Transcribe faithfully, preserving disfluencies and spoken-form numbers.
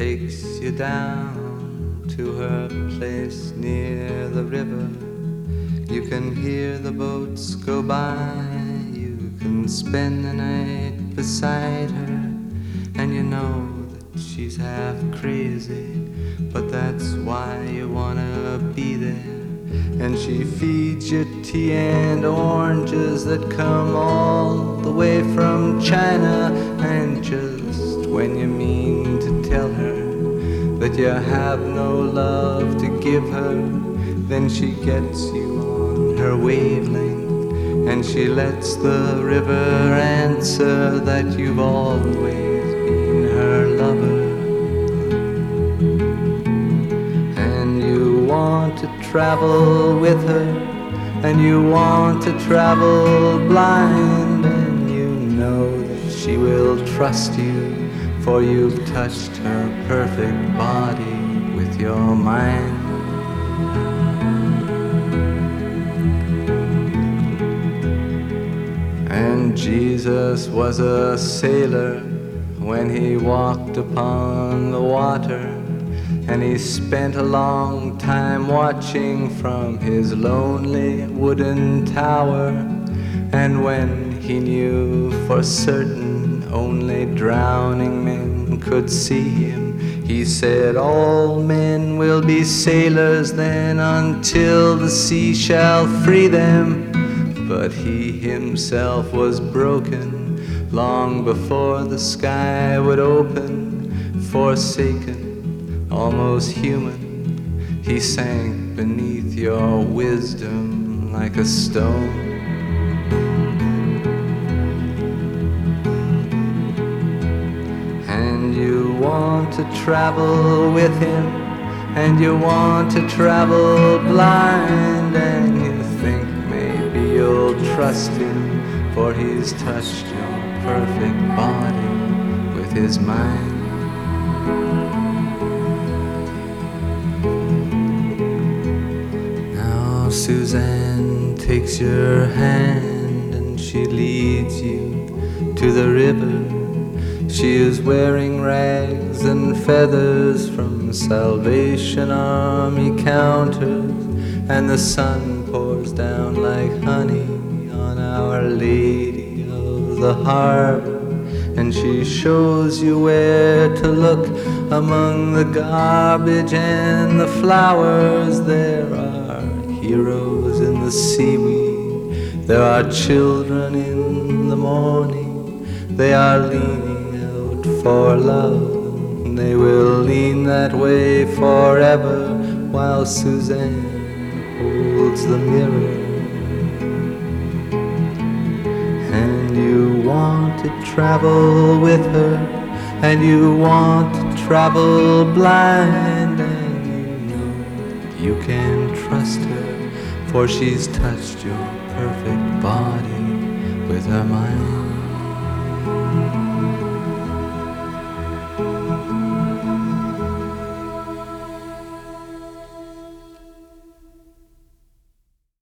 takes you down to her place near the river. You can hear the boats go by, you can spend the night beside her, and you know that she's half crazy, but that's why you wanna be there. And she feeds you tea and oranges that come all the way from China. And just when you mean to tell her that you have no love to give her, then she gets you on her wavelength, and she lets the river answer that you've always been her lover. And you want to travel with her, and you want to travel blind, and you know that she will trust you, for you've touched her perfect body with your mind. And Jesus was a sailor when he walked upon the water, and he spent a long time watching from his lonely wooden tower. And when he knew for certain only drowning men could see him, he said, all men will be sailors then until the sea shall free them. But he himself was broken long before the sky would open. Forsaken, almost human, he sank beneath your wisdom like a stone. And you want to travel with him, and you want to travel blind, and you think maybe you'll trust him, for he's touched your perfect body with his mind. Now Suzanne takes your hand and she leads you to the river. She is wearing rags and feathers from Salvation Army counters, and the sun pours down like honey on Our Lady of the Harbor. And she shows you where to look among the garbage and the flowers. There are heroes in the seaweed, there are children in the morning. They are leaning out for love, they will lean that way forever, while Suzanne holds the mirror. And you want to travel with her, and you want to travel blind, and you know you can trust her, for she's touched your perfect body with her mind.